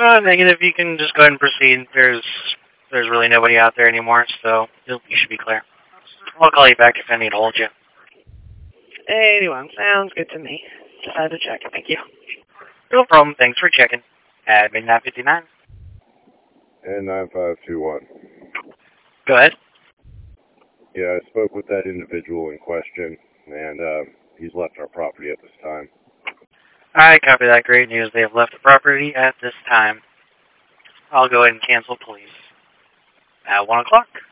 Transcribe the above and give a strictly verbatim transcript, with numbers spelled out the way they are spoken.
Uh, negative, you can just go ahead and proceed. There's there's really nobody out there anymore, so you should be clear. I'll call you back if I need to hold you. eighty-one, sounds good to me. Just had to check. Thank you. No problem. Thanks for checking. Admin nine fifty-nine. And nine five two one. Go ahead. Yeah, I spoke with that individual in question, and uh, he's left our property at this time. Alright, copy that. Great news. They have left the property at this time. I'll go ahead and cancel police at one o'clock.